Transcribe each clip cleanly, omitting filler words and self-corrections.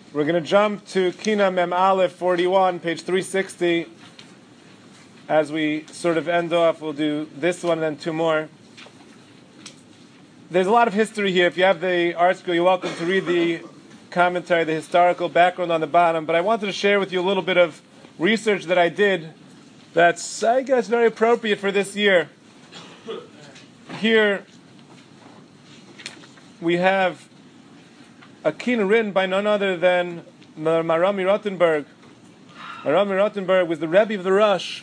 We're going to jump to Kina Mem Aleph 41, page 360. As we sort of end off, we'll do this one and then two more. There's a lot of history here. If you have the art school, you're welcome to read the commentary, the historical background on the bottom. But I wanted to share with you a little bit of research that I did that's, I guess, very appropriate for this year. Here we have a kina written by none other than Marami Rottenberg. Marami Rottenberg was the Rebbe of the Rosh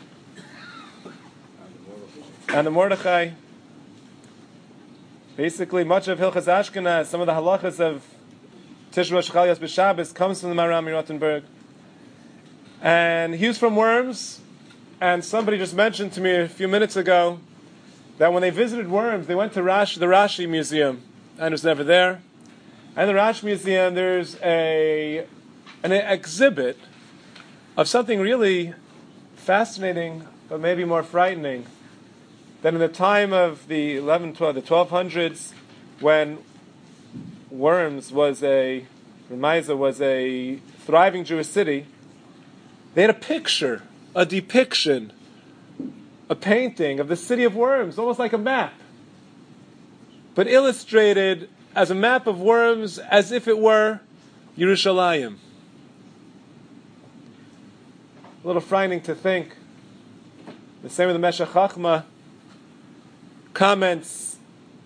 and the Mordechai. Basically, much of Hilchas Ashkenaz, some of the halachas of Tishra Shechalias B'Shabbos comes from the Marami Rottenberg. And he was from Worms, and somebody just mentioned to me a few minutes ago that when they visited Worms, they went to the Rashi Museum. I was never there. And in the Rashi Museum, there's an exhibit of something really fascinating, but maybe more frightening. That in the time of the 1200s, when Worms was a thriving Jewish city, they had a picture, a depiction, a painting of the city of Worms, almost like a map, but illustrated as a map of Worms as if it were Yerushalayim. A little frightening to think. The same with the Meshech Chochmah comments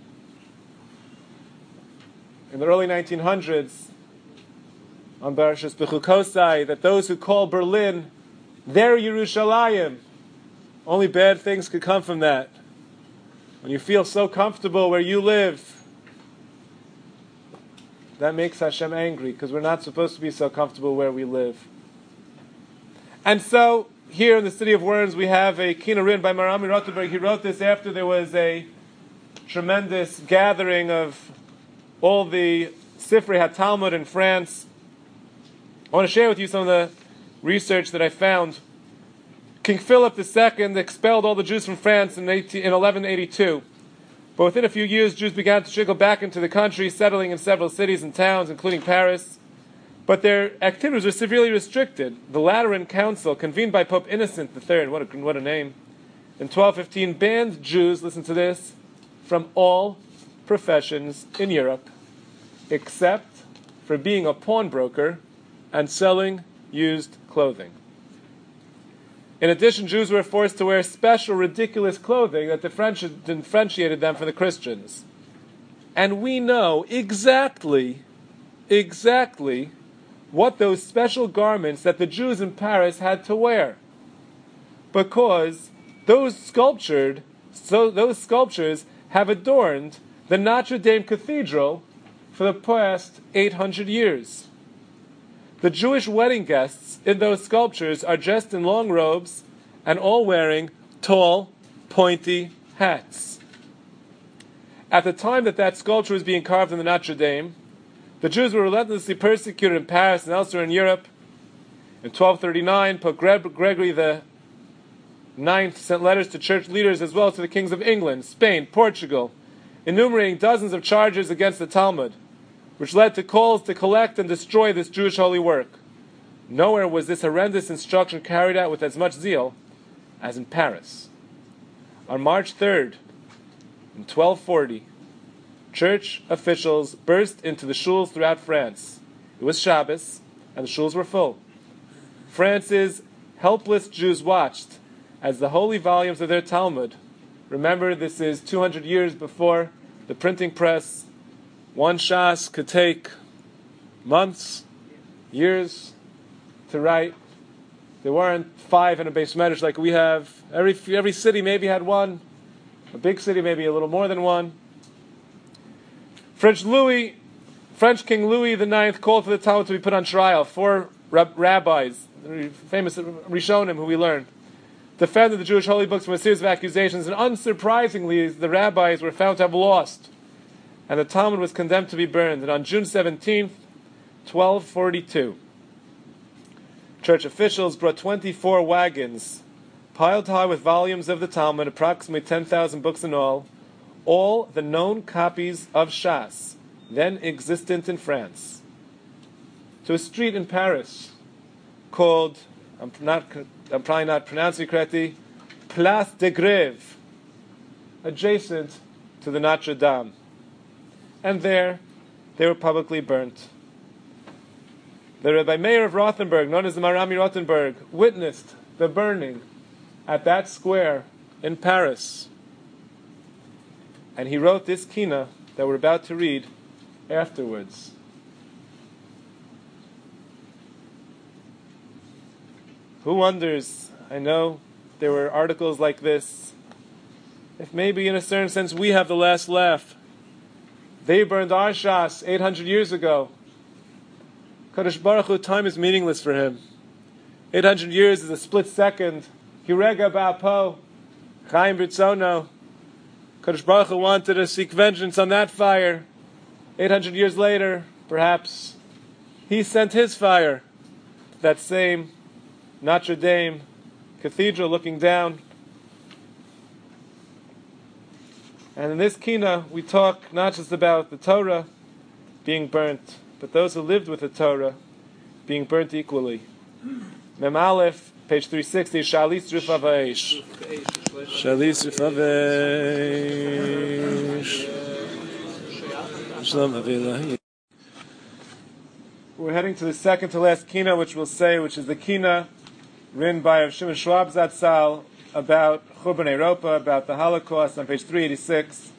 in the early 1900s on Parashas Bechukosai that those who call Berlin their Yerushalayim, only bad things could come from that. When you feel so comfortable where you live, that makes Hashem angry, because we're not supposed to be so comfortable where we live. And so, here in the city of Worms, we have a kina written by Marami Rottenberg. He wrote this after there was a tremendous gathering of all the Sifrei HaTalmud in France. I want to share with you some of the research that I found. King Philip II expelled all the Jews from France in 1182. But within a few years, Jews began to trickle back into the country, settling in several cities and towns, including Paris. But their activities were severely restricted. The Lateran Council, convened by Pope Innocent III, what a name, in 1215 banned Jews, listen to this, from all professions in Europe, except for being a pawnbroker and selling used clothing. In addition, Jews were forced to wear special, ridiculous clothing that differentiated them from the Christians. And we know exactly what those special garments that the Jews in Paris had to wear. Because those sculptures have adorned the Notre Dame Cathedral for the past 800 years. The Jewish wedding guests in those sculptures are dressed in long robes and all wearing tall, pointy hats. At the time that sculpture was being carved in the Notre Dame, the Jews were relentlessly persecuted in Paris and elsewhere in Europe. In 1239, Pope Gregory IX sent letters to church leaders as well as to the kings of England, Spain, Portugal, enumerating dozens of charges against the Talmud, which led to calls to collect and destroy this Jewish holy work. Nowhere was this horrendous instruction carried out with as much zeal as in Paris. On March 3rd, in 1240, church officials burst into the shuls throughout France. It was Shabbos, and the shuls were full. France's helpless Jews watched as the holy volumes of their Talmud, remember this is 200 years before the printing press, one shas could take months, years to write. There weren't 5 in a Beis Medrash like we have. Every city maybe had one. A big city maybe a little more than one. French King Louis IX called for the Talmud to be put on trial. 4 rabbis, famous Rishonim who we learned, defended the Jewish holy books from a series of accusations, and unsurprisingly, the rabbis were found to have lost, and the Talmud was condemned to be burned. And on June 17th, 1242, church officials brought 24 wagons, piled high with volumes of the Talmud, approximately 10,000 books in all the known copies of Shas, then existent in France, to a street in Paris called, I'm probably not pronouncing it correctly, Place de Grève, adjacent to the Notre Dame. And there, they were publicly burnt. The Rabbi Meir of Rothenburg, known as the Marami Rothenburg, witnessed the burning at that square in Paris. And he wrote this kina that we're about to read afterwards. Who wonders, I know there were articles like this, if maybe in a certain sense we have the last laugh. They burned our Shas 800 years ago. Kadosh Baruch Hu, time is meaningless for him. 800 years is a split second. Hirega ba'apo, Chaim b'tzono. Kadosh Baruch Hu wanted to seek vengeance on that fire. 800 years later, perhaps, he sent his fire. That same Notre Dame cathedral looking down. And in this kina, we talk not just about the Torah being burnt, but those who lived with the Torah being burnt equally. Mem Aleph, page 360, Shalis Rif Aveish. Shalis Rif Aveish. We're heading to the second to last kina, which is the kina written by Shimon Schwab Zatzal about Churban Europa, about the Holocaust, on page 386.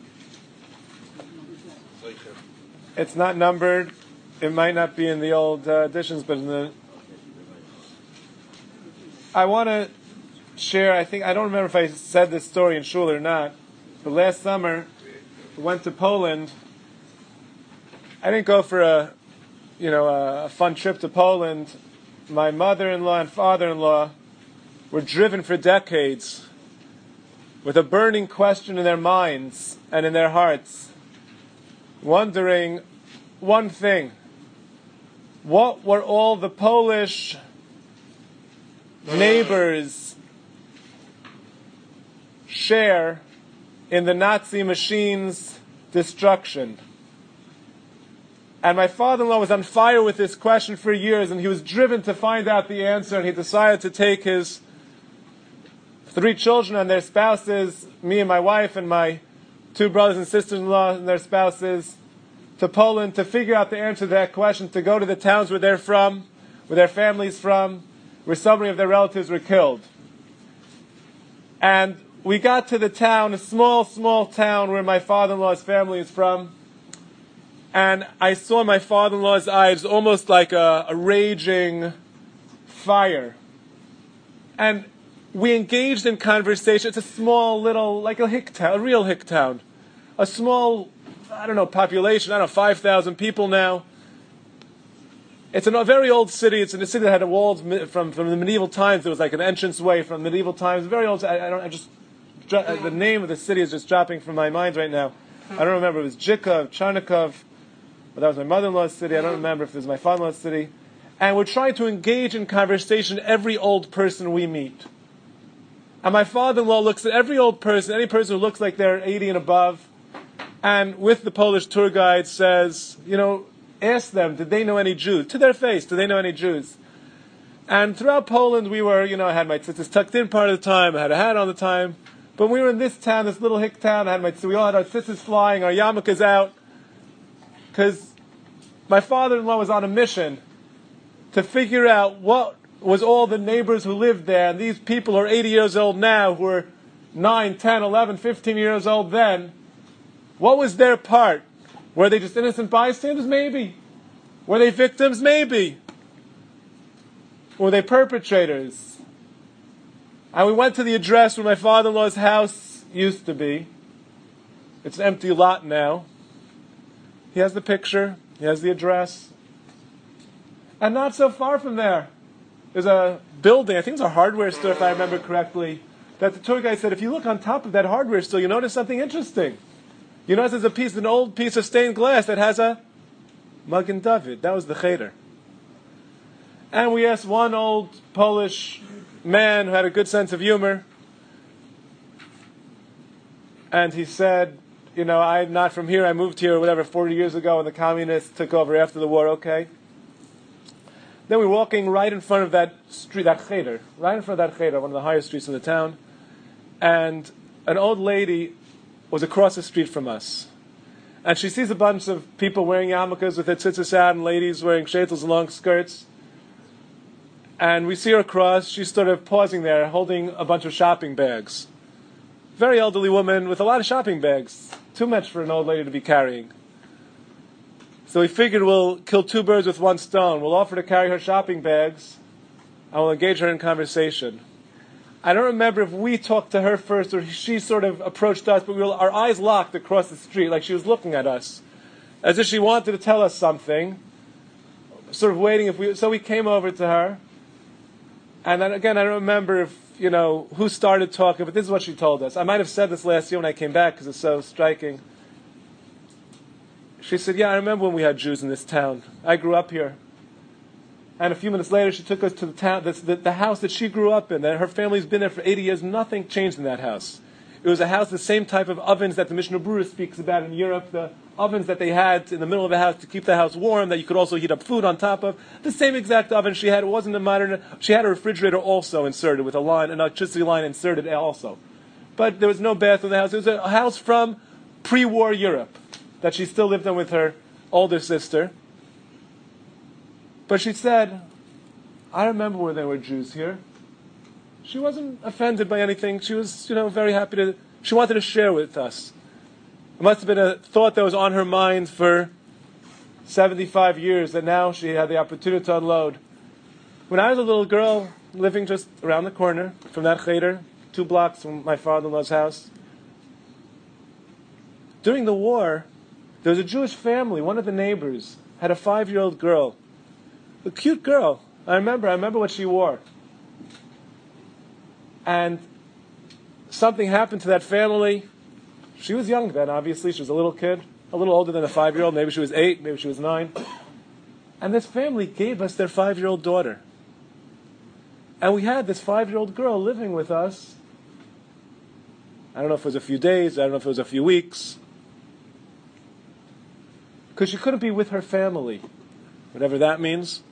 It's not numbered. It might not be in the old editions, but I want to share, I don't remember if I said this story in shul or not, but last summer, we went to Poland. I didn't go for a fun trip to Poland. My mother-in-law and father-in-law were driven for decades with a burning question in their minds and in their hearts, wondering one thing: what were all the Polish neighbors share in the Nazi machine's destruction? And my father-in-law was on fire with this question for years, and he was driven to find out the answer, and he decided to take his 3 children and their spouses, me and my wife and my 2 brothers and sisters-in-law and their spouses, to Poland to figure out the answer to that question, to go to the towns where they're from, where their family's from, where so many of their relatives were killed. And we got to the town, a small, small town where my father-in-law's family is from, and I saw my father-in-law's eyes almost like a raging fire. And we engaged in conversation. It's a small little, like a hick town, a real hick town. A small, population, 5,000 people now. It's a very old city. It's in a city that had walls from the medieval times. There was like an entranceway from medieval times. Very old. The name of the city is just dropping from my mind right now. I don't remember. It was Zhikov, Charnikov. But that was my mother-in-law's city. I don't remember if it was my father-in-law's city. And we're trying to engage in conversation every old person we meet. And my father-in-law looks at every old person, any person who looks like they're 80 and above, and with the Polish tour guide says, ask them, did they know any Jews? To their face, did they know any Jews? And throughout Poland, we were, I had my tzitzis tucked in part of the time, I had a hat on the time. But when we were in this town, this little hick town, we all had our tzitzis flying, our yarmulkes out, because my father-in-law was on a mission to figure out what was all the neighbors who lived there, and these people who are 80 years old now, who were 9, 10, 11, 15 years old then, what was their part? Were they just innocent bystanders? Maybe. Were they victims? Maybe. Were they perpetrators? And we went to the address where my father-in-law's house used to be. It's an empty lot now. He has the picture. He has the address. And not so far from there, there's a building, I think it's a hardware store if I remember correctly, that the tour guide said, if you look on top of that hardware store, you notice something interesting. You notice there's an old piece of stained glass that has a Magen David. That was the cheder. And we asked one old Polish man who had a good sense of humor, and he said, I'm not from here, I moved here, 40 years ago when the communists took over after the war, okay? Then we were walking right in front of that street, that cheder, right in front of that cheder, one of the higher streets in the town. And an old lady was across the street from us. And she sees a bunch of people wearing yarmulkes with their tzitzis out and ladies wearing shaitels and long skirts. And we see her across. She's sort of pausing there, holding a bunch of shopping bags. Very elderly woman with a lot of shopping bags. Too much for an old lady to be carrying. So we figured we'll kill two birds with one stone. We'll offer to carry her shopping bags, and we'll engage her in conversation. I don't remember if we talked to her first or she sort of approached us, but our eyes locked across the street like she was looking at us, as if she wanted to tell us something, sort of waiting so we came over to her. And then again, I don't remember if, who started talking, but this is what she told us. I might have said this last year when I came back because it's so striking. She said, I remember when we had Jews in this town. I grew up here. And a few minutes later, she took us to the town, the house that she grew up in. Her family's been there for 80 years. Nothing changed in that house. It was a house, the same type of ovens that the Mishnah Berurah speaks about in Europe, the ovens that they had in the middle of the house to keep the house warm, that you could also heat up food on top of. The same exact oven she had. It wasn't a modern. She had a refrigerator also inserted with an electricity line inserted also. But there was no bathroom in the house. It was a house from pre-war Europe that she still lived in with her older sister. But she said, I remember when there were Jews here. She wasn't offended by anything. She was, very happy she wanted to share with us. It must have been a thought that was on her mind for 75 years that now she had the opportunity to unload. When I was a little girl, living just around the corner from that cheder, 2 blocks from my father-in-law's house, during the war, there was a Jewish family. One of the neighbors had a 5-year-old girl. A cute girl. I remember what she wore. And something happened to that family. She was young then, obviously. She was a little kid. A little older than a 5-year-old. Maybe she was 8, maybe she was 9. And this family gave us their 5-year-old daughter. And we had this 5-year-old girl living with us. I don't know if it was a few days. I don't know if it was a few weeks. Because she couldn't be with her family. Whatever that means.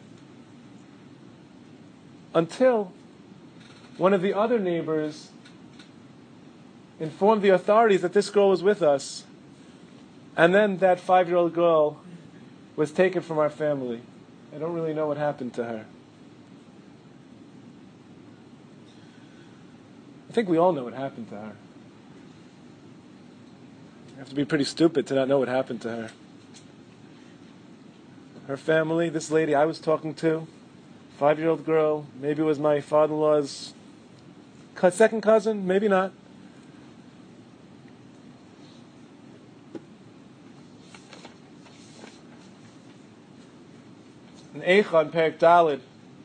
Until one of the other neighbors informed the authorities that this girl was with us. And then that 5-year-old girl was taken from our family. I don't really know what happened to her. I think we all know what happened to her. You have to be pretty stupid to not know what happened to her. Her family, this lady I was talking to, 5-year-old girl, maybe it was my father-in-law's second cousin, maybe not. In Eicha, in Perek Daled,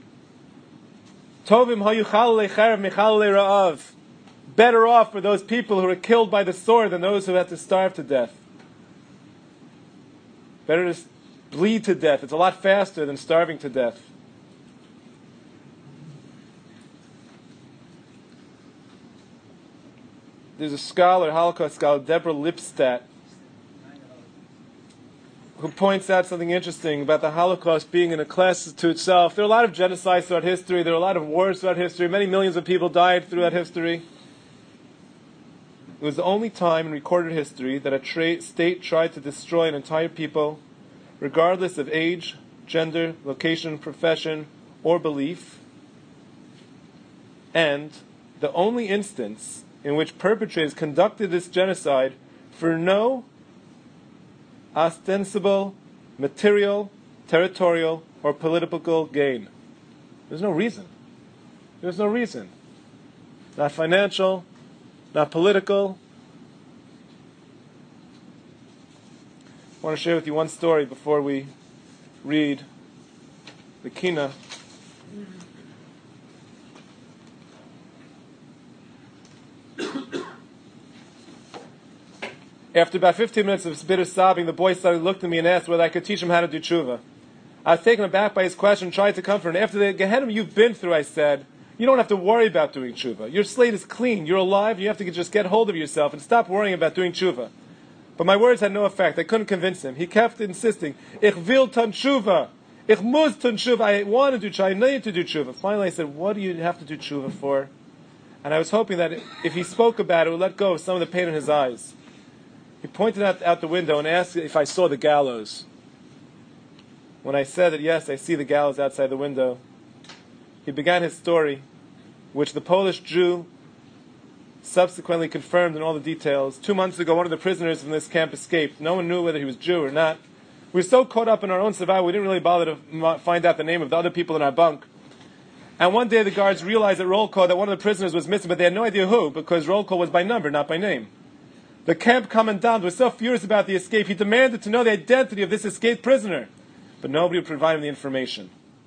Tovim hayu chalei cherev michalei ra'av. Better off for those people who are killed by the sword than those who had to starve to death. Better to bleed to death. It's a lot faster than starving to death. There's a scholar, Holocaust scholar, Deborah Lipstadt, who points out something interesting about the Holocaust being in a class to itself. There are a lot of genocides throughout history. There are a lot of wars throughout history. Many millions of people died throughout history. It was the only time in recorded history that a state tried to destroy an entire people, regardless of age, gender, location, profession, or belief. And the only instance in which perpetrators conducted this genocide for no ostensible, material, territorial, or political gain. There's no reason. There's no reason. Not financial, not political. I want to share with you one story before we read the Kina. After about 15 minutes of bitter sobbing, the boy suddenly looked at me and asked whether I could teach him how to do tshuva. I was taken aback by his question and tried to comfort him. After the Gehenna you've been through, I said, you don't have to worry about doing tshuva. Your slate is clean. You're alive. You have to just get hold of yourself and stop worrying about doing tshuva. But my words had no effect. I couldn't convince him. He kept insisting, Ich will tan tshuva. Ich muss tun tshuva. I want to do tshuva. I need to do tshuva. Finally, I said, what do you have to do tshuva for? And I was hoping that if he spoke about it, it would let go of some of the pain in his eyes. He pointed out the window and asked if I saw the gallows. When I said that, yes, I see the gallows outside the window, he began his story, which the Polish Jew subsequently confirmed in all the details. 2 months ago, one of the prisoners from this camp escaped. No one knew whether he was Jew or not. We were so caught up in our own survival, we didn't really bother to find out the name of the other people in our bunk. And one day the guards realized at roll call that one of the prisoners was missing, but they had no idea who, because roll call was by number, not by name. The camp commandant was so furious about the escape, he demanded to know the identity of this escaped prisoner. But nobody would provide him the information.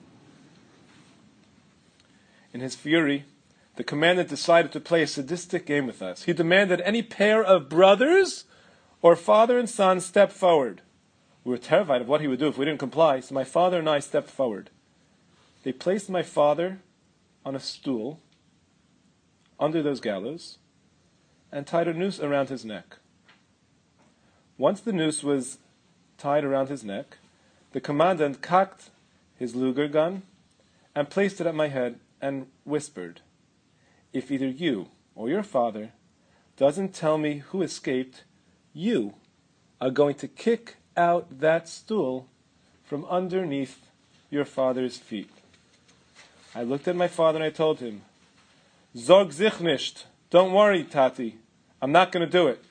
In his fury, the commandant decided to play a sadistic game with us. He demanded any pair of brothers or father and son step forward. We were terrified of what he would do if we didn't comply, so my father and I stepped forward. They placed my father on a stool under those gallows and tied a noose around his neck. Once the noose was tied around his neck, the commandant cocked his Luger gun and placed it at my head and whispered, if either you or your father doesn't tell me who escaped, you are going to kick out that stool from underneath your father's feet. I looked at my father and I told him, Sorg sich nicht, don't worry, Tati, I'm not going to do it.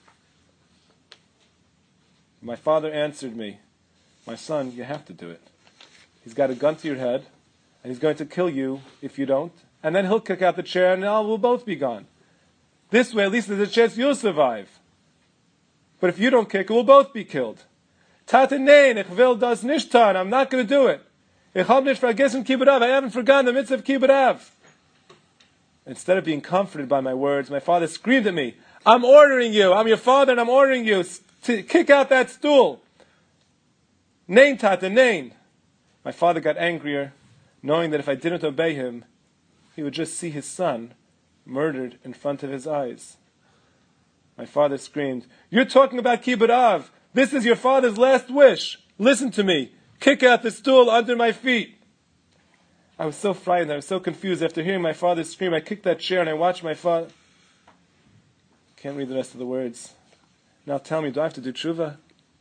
My father answered me, my son, you have to do it. He's got a gun to your head, and he's going to kill you if you don't, and then he'll kick out the chair and now we'll both be gone. This way, at least there's a chance you'll survive. But if you don't kick, we'll both be killed. Tate nein, ich will das nicht tun, I'm not going to do it. Ich hab nicht vergessen Kibbutz Av, I haven't forgotten the mitzvah of Kibbutz Av. Instead of being comforted by my words, my father screamed at me, I'm ordering you, I'm your father and I'm ordering you to kick out that stool. Nein, Tate, nein. My father got angrier, knowing that if I didn't obey him, he would just see his son murdered in front of his eyes. My father screamed, you're talking about Kibbutz Av. This is your father's last wish. Listen to me. Kick out the stool under my feet. I was so frightened. I was so confused. After hearing my father scream, I kicked that chair and I watched my father. Can't read the rest of the words. Now tell me, do I have to do tshuva?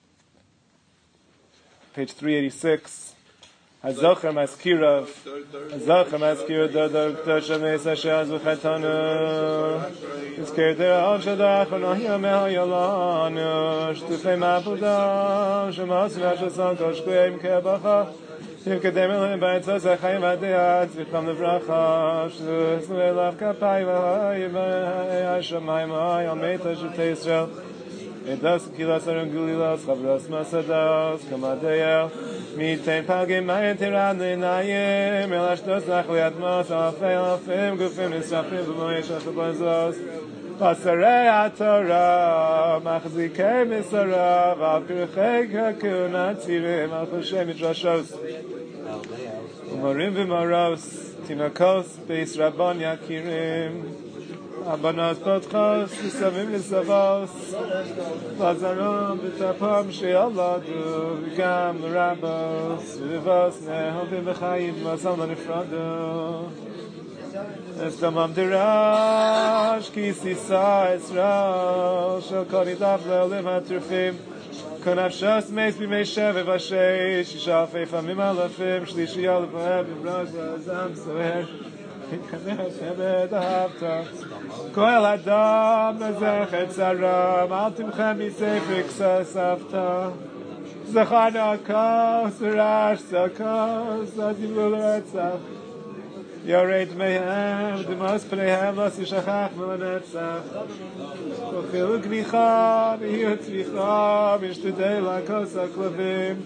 Page 386. Hazocher Maskirov. Hazocher Maskirov. Dr. Shames Hashem Zuchatanu. Izker der Al Shadach. Anohia Mel Yolanu. Shtufei Mapudam. Shemos Vashasam Koshkuim Kebacha. Yivkedem Elohim Baitzah Zachayim Adiyat. Zvicham Levracha. Shtus Velav Kapai Vahai. Hashemayim Vahai. Almeita Shetei Yisrael. Edas Kilas Arangulilas. Chavras Masadas. Kamadeyel. Miten Pagim Mayin Tiran Nayim. Elashtos Nachliat Mas. Alfim Gufim Nisrafim. V'moyesh Asabazos. Pasarei HaTorah, Machzikei Misarav, Al Pirchei Kakuna Tzirim, Al Choshem Midrashos, Umorim V'moros, Tinokos, Beis Rabban Yakirim, Abanos Potchos, Nisavim Nisavos, Lazarom V'tapam She'aladu, V'gam L'rabos, V'vos Nehovim V'chayim, V'asam L'nifrado, Estamam dirash ki sisa Yisrael shel kol nidaf le'olim ha'trufim konafshos meis b'mei shevev ha'shei shisha alfei famim alafim shlishi alafim b'rosh v'azam soher v'kaneh shemed ahavta koel adam nezechet zaram al timchem misefik sasavta zechana kos rash zakos azimul retzach Yoreit mehem, demas pleihem, las yishachach v'lanetzach. Kochil ugnicha, v'hiu tzvicha, v'ishtudei lakos ha'klavim.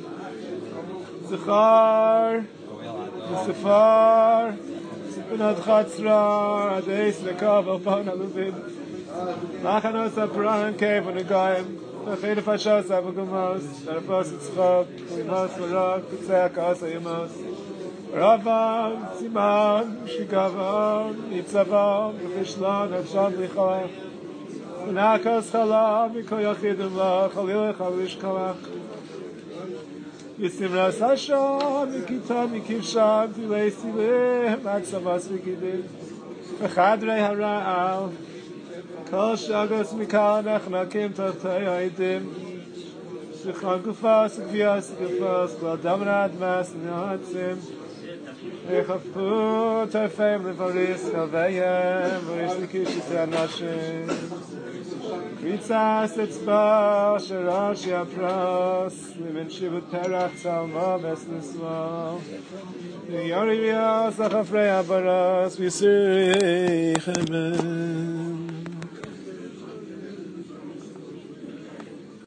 Zechar, v'sefar, v'sipinat chatzra, adeis lekav alpon aluvim. Machanos ha'pran kev v'negayim. V'chei nefashos ha'v'gumos, v'rafos tzchok, v'imos v'rok, v'tzeh ha'kos ha'yamos. Ravam, Siman, Shikavam, Nitzavam, Vishlan, Avshad Licha, Nakas Chalam, Mikoyachidim Lach, Halilech, Halish Kalach, Yisimras Hasham, Mikitam, Mikivsham, Tilei Silim, Matzavas Mikidim, V'chadrei Hara'al, Kol Shagos Mikal Nechnakim Totei Haidim, Shechon Gufas, Gvias Gufas, Kol Damrad Mas Nahatzim, Echafu Tefem Levaris Chaveyem, Varish Nikishis Anashim, Ritzas Etzba, Sherash Yapras, Limin Shivut Perach Tzalma Besnisma, Yori Vyas Achafrei Abaras, Visirich Amen.